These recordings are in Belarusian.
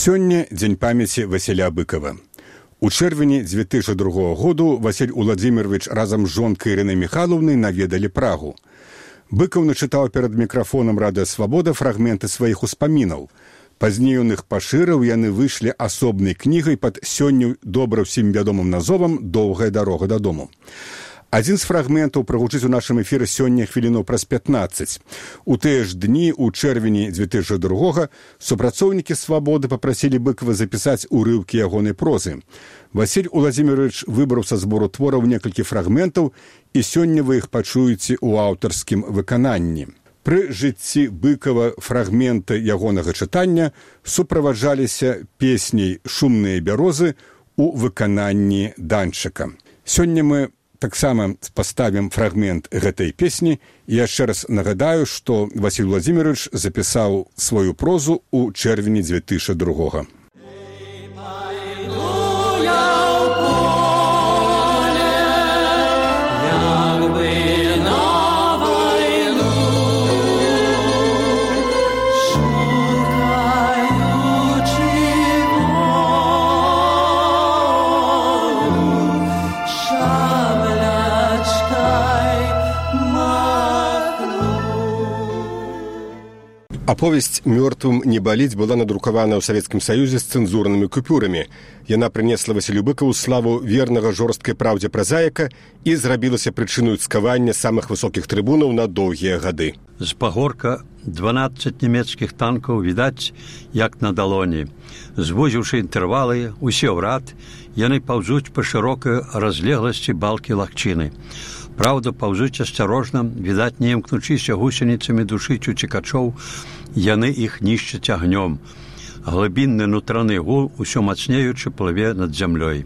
Сёння дзень памяці Васіля Быкова. У чэрвені 2002 году Васіль Уладзімірович разам з жонкай Ірынай Міхайлаўнай наведалі Прагу. Быкаў начытаў перад мікрафонам Радыё Свабода фрагменты сваіх успамінаў. Пазней ён іх пашырыў, яны выйшлі асобнай кнігай пад сёння добра ўсім вядомым назовам «Доўгая дарога дадому». Адзін з фрагментаў прагучыць у нашым эфіры сёння хвілінаў праз 15. У тыя ж дні, у чэрвені 2002 супрацоўнікі «Свабоды» папрасілі Быкова запісаць урыўкі ягонай прозы. Васіль Уладзімірович выбраў са збору твораў некалькі фрагментаў, і сёння вы іх пачуеце ў аўтарскім выкананні. Пры жыцці Быкова фрагменты ягонага чытання суправаджаліся песняй «Шумныя бярозы» у выкананні Данчыка. Сёння мы таксама паставім фрагмент гэтай песні. Я яшчэ раз нагадаю, што Васіль Уладзімірович запісаў сваю прозу ў чэрвені 2002. Аповесць «Мёртвым не баліць» была надрукавана ў Савецкім Саюзе з цэнзурнымі купюрамі. Яна прынесла Васілю Быкаву славу вернага жорсткай праўдзе празаіка і зрабілася прычыною цкавання самых высокіх трыбунаў на доўгія гады. З пагорка 12 нямецкіх танкаў відаць, як на далоні. Звузіўшы інтэрвалы, усе ў рад, яны паўзуць па шырокай разлегласці балкі лагчыны. Праўда, паўзуць асцярожна, відаць, не імкнучыся гусеніцамі душыць уцекачоў, яны іх нішчаць агнём. Глыбінны нутраны гул, усё мацнеючы, плыве над зямлёй.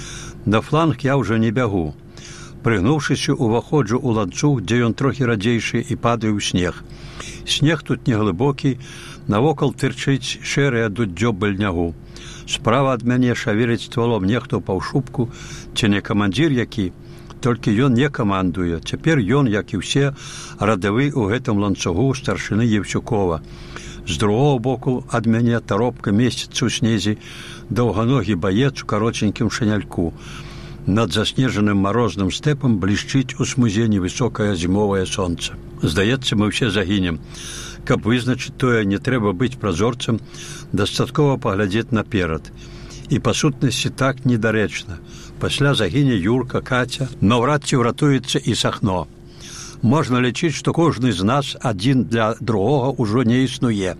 На фланг я ўжо не бягу. Прыгнуўшыся, уваходжу ў ланцуг, дзе ён трохі радзейшы, і падаю ў снег. Снег тут неглыбокі, навокал тырчыць шэрае дуддзё быльнягу. Справа ад мяне шавеліць ствалом нехто ў паўшубку, ці не камандзір які. Толькі ён не камандуе. Цяпер ён, як і ўсе, радавы ў гэтым ланцугу старшыны Евсюкова. З другого боку ад мяне таропка месціцца ў снезе, даўганогі баец у кароценькім шаняльку. Над заснежаным марозным стэпам блішчыць у смузе невысокае зімовае сонца. Здаецца, мы ўсе загінем. Каб вызначыць тое, не трэба быць празорцам, дастаткова паглядзець наперад. І па сутнасці так недарэчна. Пасля загіне Юрка, Каця, наўрад ці ўратуецца і Сахно. Можна лічыць, што кожны з нас адзін для другога ўжо не існуе.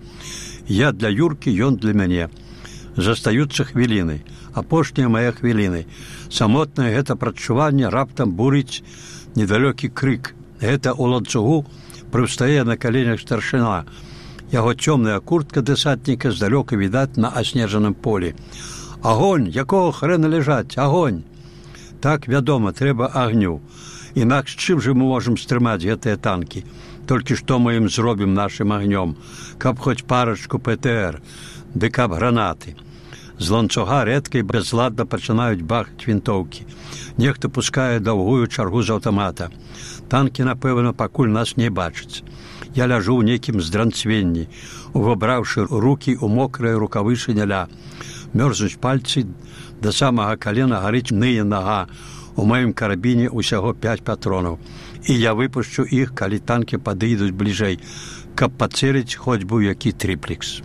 Я для Юркі, ён для мяне. Застаюцца хвіліны, апошнія мае хвіліны. Самотнае гэта прадчуванне раптам бурыць недалёкі крык. Гэта ў ланцугу прыстае на каленях старшына. Яго цёмная куртка дэсантніка здалёка відаць на аснежаным полі. Агонь, якого хрэна ляжаць, агонь! Так, вядома, трэба агню. Інакш чым жа мы можам стрымаць гэтыя танкі? Толькі што мы ім зробім нашым агнём? Каб хоць парачку ПТР, ды каб гранаты. З ланцуга рэдка і бязладна пачынаюць бахаць вінтоўкі. Нехта пускае даўгую чаргу з аўтамата. Танкі, напэўна, пакуль нас не бачаць. Я ляжу ў нейкім здранцвенні, увабраўшы рукі ў мокрае рукавы шыняля. Мёрзнуць пальцы, да самага калена гарыць ные нага. У маім карабіне ўсяго 5 патронаў. І я выпушчу іх, калі танкі падыйдуць бліжэй, каб пацеліць хоць бы які трыплекс.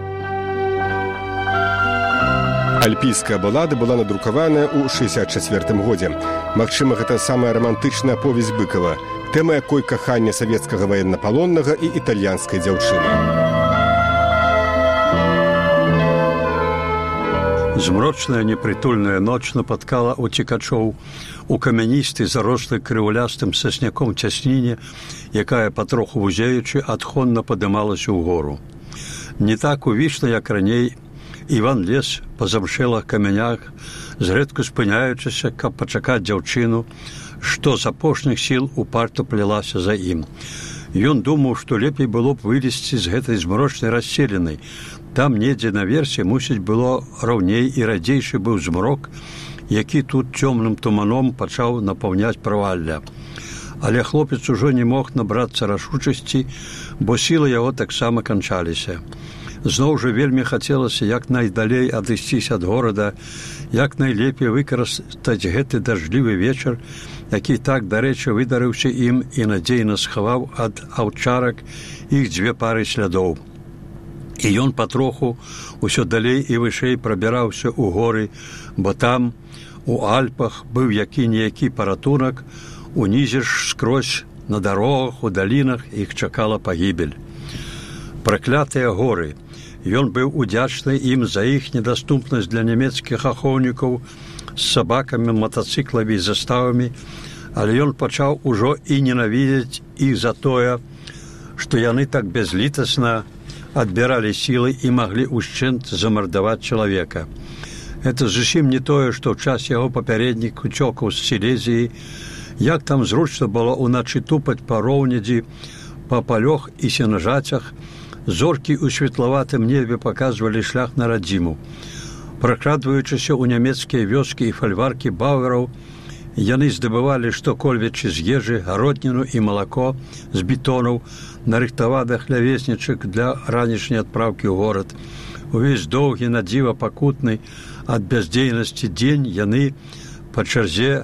Альпійская балада была надрукаваная ў 1964 годзе. Магчыма, гэта самая рамантычная аповесць Быкава, тэма якой кахання савецкага ваеннапалоннага і італьянскай дзяўчыны. Змрочная непрытульная ноч напаткала уцекачоў у камяністай зарослай крыўлястым сасняком цясніне, якая патроху вузеючы адхонна падымалася ў гору. Не так увічна, як раней, Іван лез па замшэлых камянях, зрэдку спыняючыся, каб пачакаць дзяўчыну, што з апошніх сіл упарта плялася за ім. Ён думаў, што лепей было б вылезці з гэтай змрочнай расселенай. Там недзе наверсе, мусіць, было раўней і радзейшы быў змрок, які тут цёмным туманом пачаў напаўняць правалля. Але хлопец ужо не мог набрацца рашучасці, бо сілы яго таксама канчаліся. Зноў жа вельмі хацелася як найдалей адысціся ад горада, як найлепей выкарыстаць гэты дажджлівы вечар, які так, дарэчы, выдарыўся ім і надзейна схаваў ад аўчарак іх 2 пары слядоў. І ён патроху ўсё далей і вышэй прабіраўся ў горы, бо там, у Альпах, быў які-ніякі паратунак, унізе ж скрозь на дарогах, у далінах іх чакала пагібель. Праклятыя горы. Ён быў удзячны ім за іх недаступнасць для нямецкіх ахоўнікаў з сабакамі, матацыкламі і заставамі, але ён пачаў ужо і ненавідзець іх за тое, што яны так бязлітасна адбіралі сілы і маглі ўшчэнт замардаваць чалавека. Гэта зусім не тое, што ў час яго папярэднік уцёкаў з Сілезіі, як там зручна было ўначы тупаць па роўнядзі, па палёх і сенажацях, зоркі ў светлаватым небе паказвалі шлях на радзіму. Пракрадваючыся ў нямецкія вёскі і фальваркі баўераў, яны здабывалі штокольвечы з ежы, гародніну і малако з бетонаў, нарыхтаваных хлявеснічак для ранішняй адпраўкі ў горад. Увесь доўгі, надзіва пакутны ад бяздзейнасці дзень яны па чарзе,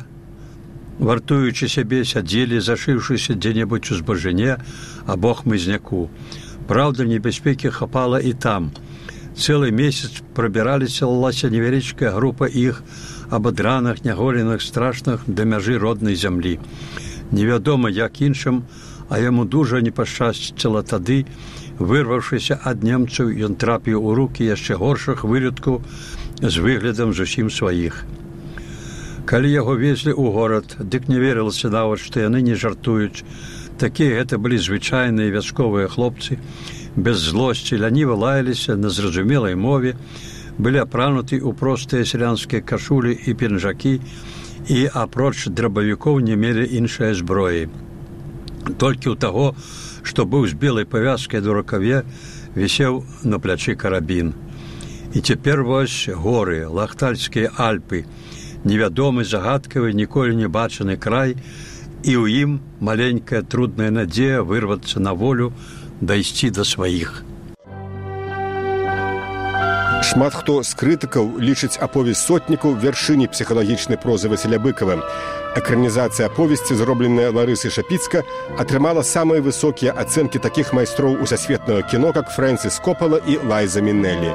вартуючы сябе, сядзелі, зашыўшыся дзе-небудзь у збажыне або хмызняку. Праўда, небяспекі хапала і там. Цэлы месяц прабіралася невялічкая група іх абадраных, няголеных, страшных да мяжы роднай зямлі. Невядома, як іншым, а яму дужа не пашчасціла тады, вырваўшыся ад немцаў, ён трапіў у рукі яшчэ горшых вылюдкаў з выглядам зусім сваіх. Калі яго везлі ў горад, дык не верылася нават, што яны не жартуюць. Такія гэта былі звычайныя вясковыя хлопцы, без злосці, ляніва лаяліся на зразумелай мове, былі апрануты ў простыя сялянскія кашулі і пінжакі і, апроч драбавікоў, не мелі іншай зброі. Толькі ў таго, што быў з белай павязкай на рукаве, вісеў на плячы карабін. І цяпер вось горы, Лахтальскія Альпы, невядомы, загадкавы, ніколі не бачаны край, і ў ім маленькая трудная надзея вырвацца на волю, дайсці да сваіх. Шмат хто з крытыкаў лічыць аповесць сотнікаў вяршыняй псіхалагічнай прозы Васіля Быкава. Экранізацыя аповесці, зробленая Ларысай Шапіцка, атрымала самыя высокія ацэнкі такіх майстроў усасветнага кіно, як Фрэнсіс Копала і Лайза Мінелі.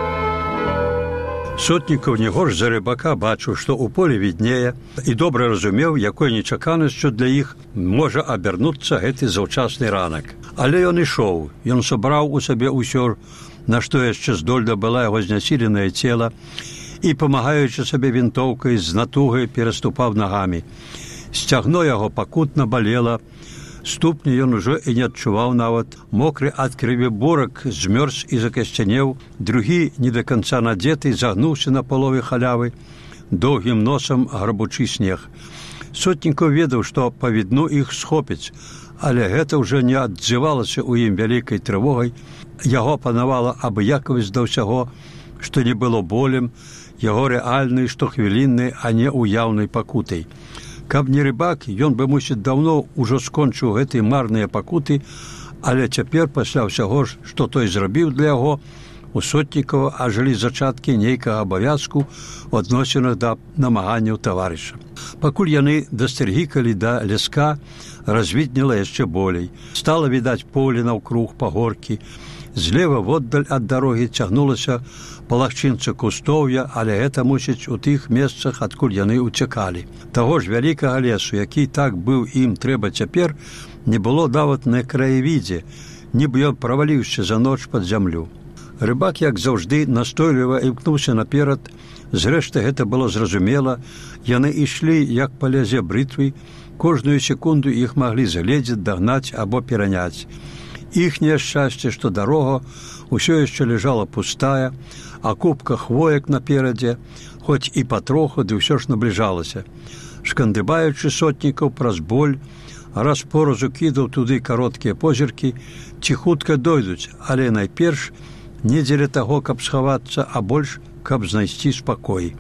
Сотнікаў не горш за Рыбака бачыў, што ў полі віднее, і добра разумеў, якой нечаканасцю для іх можа абярнуцца гэты заўчасны ранак. Але ён ішоў, ён сабраў у сабе ўсё, на што яшчэ здольна была яго знясіленае цела, і, памагаючы сабе вінтоўкай, з натугай пераступаў нагамі. Сцягно яго пакутна балела, ступні ён ужо і не адчуваў нават. Мокры ад крыві борак змёрз і закасцянеў, другі, не да канца надзеты, загнуўся на палове халявы, доўгім носам грабучы снег. Сотнікаў ведаў, што па відну іх схопіць, але гэта ўжо не адзывалася ў ім вялікай трывогай. Яго панавала абыякавасць да ўсяго, што не было болем, яго рэальнай, штохвіліннай, а не уяўнай пакутай. Каб не Рыбак, ён бы, мусіць, даўно ўжо скончыў гэтыя марныя пакуты, але цяпер, пасля ўсяго, што той зрабіў для яго, у Сотнікава ажылі зачаткі нейкага абавязку ў адносінах да намаганняў таварыша. Пакуль яны дасцяргікалі да ляска, развіднела яшчэ болей. Стала відаць поле наўкруг, пагоркі. Злева воддаль ад дарогі цягнулася палахчынца кустоўя, але гэта, мусіць, у тых месцах, адкуль яны ўцякалі. Таго ж вялікага лесу, які так быў ім трэба цяпер, не было нават на краявідзе, нібы ён праваліўся за ноч пад зямлю. Рыбак, як заўжды, настойліва імкнуўся наперад. Зрэшты, гэта было зразумела. Яны ішлі, як па лязе брытвы. Кожную секунду іх маглі загледзець, дагнаць або пераняць. Іхняе шчасце, што дарога ўсё яшчэ ляжала пустая, а купка хвоек наперадзе, хоць і патроху, ды ўсё ж набліжалася. Шкандыбаючы Сотнікаў праз боль, раз поразу кідаў туды кароткія позіркі, ці хутка дойдуць, але найперш не дзеля таго, каб схавацца, а больш, каб знайсці спакой.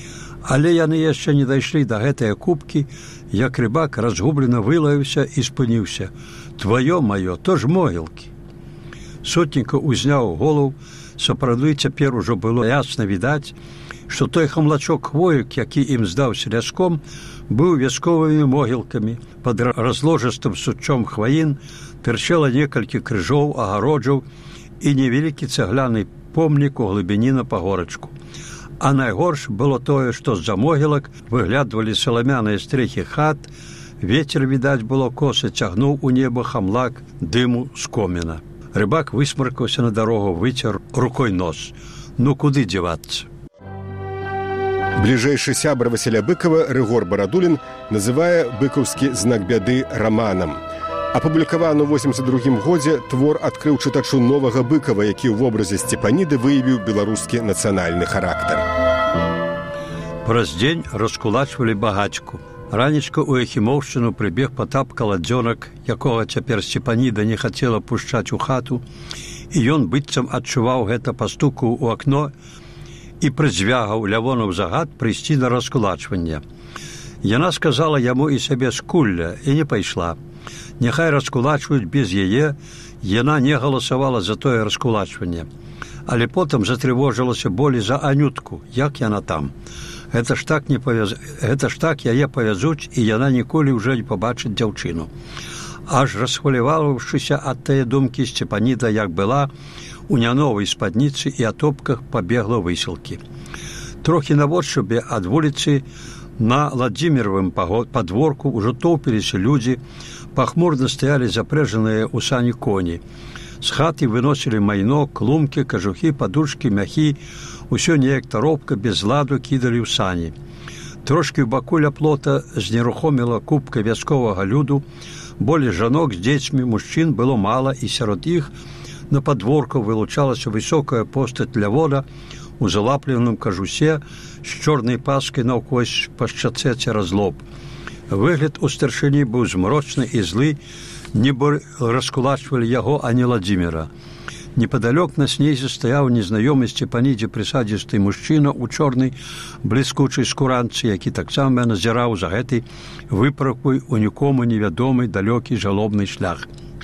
Але яны яшчэ не дайшлі да гэтае купкі, як Рыбак разгублена вылаяўся і спыніўся. «Твоё маё, то ж могілкі». Сотнікаў узняў голову, сапраўды цяпер ужо было ясна відаць, што той хамлачок хвоек, які ім здаўся ляском, быў вясковымі могілкамі. Пад разложыстым сучом хваін тырчала некалькі крыжоў, агароджаў і невялікі цэгляны помнік у глыбіні на пагорачку. А найгорш было тое, што з-за могілак выглядвалі саламяныя стрэхі хат, вецер, відаць, было коса, цягнуў у неба хамлак дыму з коміна. Рыбак высмаркаўся на дарогу, выцер рукой нос. Ну, куды дзявацца? Бліжэйшы сябра Васіля Быкава Рыгор Барадулін называе быкаўскі знак бяды раманам. Апублікаваны ў 82 годзе твор адкрыў чытачу новага Быкава, які ў вобразе Сцепаніды выявіў беларускі нацыянальны характар. Праз дзень раскулачвалі багацьку. Ранечка ў Яхімоўшчыну прыбег Патап Каладзёнак, якога цяпер Сцепаніда не хацела пушчаць у хату, і ён быццам адчуваў гэта, пастукаў у акно і прызвягаў Лявонаў загад прыйсці на раскулачванне. Яна сказала яму і сабе скулля і не пайшла. Няхай раскулачваюць без яе, яна не галасавала за тое раскулачванне. Але потым затрывожылася болей за Анютку, як яна там. Гэта ж так яе павязуць, і яна ніколі ўжо не пабачыць дзяўчыну. Аж расхваляваўшыся ад тае думкі, Сцепаніда, як была, у няновай спадніцы і атопках пабегла высілкі. Трохі наводшыбе ад вуліцы на Ладзіміровым падворку ўжо тоўпіліся людзі, пахмурна стаялі запрэжаныя ў сані коні. З хаты выносілі майно, клумкі, кажухі, падушкі, мяхі, усё неяк таропка без ладу кідалі ў сані. Трошкі ў баку ля плота знерухоміла купка вясковага люду, болей жанок з дзецьмі, мужчын было мала, і сярод іх на падворку вылучалася высокая постаць Лявона у залапленым кажусе з чорнай паскай наўкось па шчацэ цераз лоб. Выгляд у старшыні быў змрочны і злы, нібы раскулачвалі яго, а не Ладзіміра. Непадалёк на снезе стаяў незнаёмы Сцепанідзе прысадзісты мужчына ў чорнай бліскучай скуранцы, які таксама назіраў за гэтай выправкой у нікому невядомы далёкі жалобны шлях.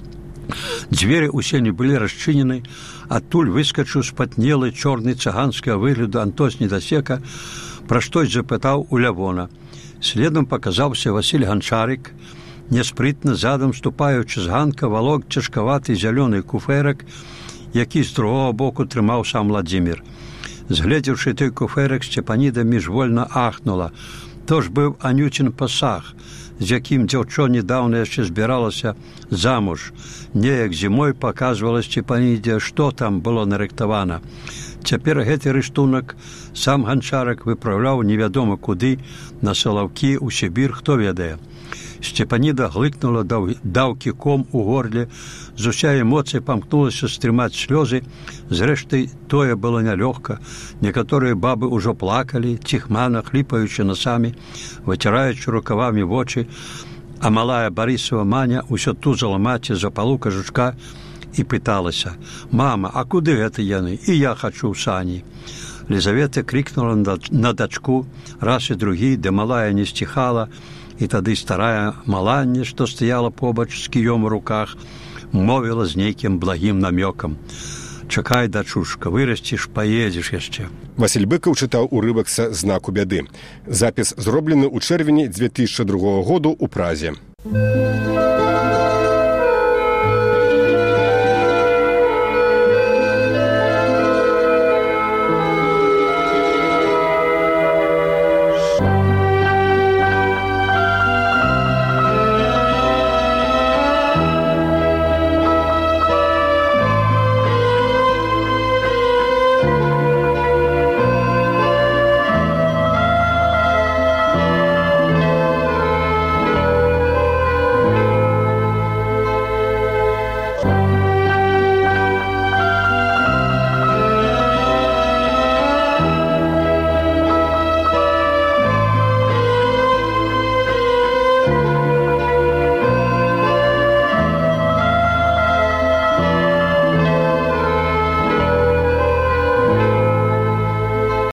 Дзверы ўсе не былі расчынены, адтуль выскачыў спатнелы чорны цыганскага выгляду Антос Недасека, пра штось запытаў у Лявона. Следам паказаўся Васіль Ганчарык, няспрытна задам ступаючы з ганка валок цяжкаваты зялёны куфэрак, які з другога боку трымаў сам Ладзімір. Згледзеўшы той куфэрак, Сцепаніда міжвольна ахнула. То ж быў Анюцін пасаг, з якім дзяўчо недаўна яшчэ збіралася замуж. Неяк зімой паказвала Сцепанідзе, што там было нарыхтавана. Цяпер гэты рыштунак сам Ганчарак выпраўляў невядома куды, на Салаўкі, у Сібір, хто ведае. Сцепаніда глыкнула, даў кіком у горле, з уся эмоцыя памкнулася стрымаць слёзы. Зрэшты, тое было нялёгка. Некаторыя бабы ўжо плакалі, ціхмана, хліпаючы насамі, выціраючы рукавамі вочы, а малая Барысава Маня ўсё тузала маці за палу кажучка і пыталася: «Мама, а куды гэта яны? І я хачу ў сані». Лізавета крикнула на дачку раз і другі, де малая не сціхала, і тады старая Маланне, што стаяла побач з кіём у руках, мовіла з нейкім благім намёкам: «Чакай, дачушка, вырасціш, паедзеш яшчэ». Васіль Быкаў чытаў урывак са знаку бяды. Запіс зроблены ў чэрвені 2002 году ў Празе.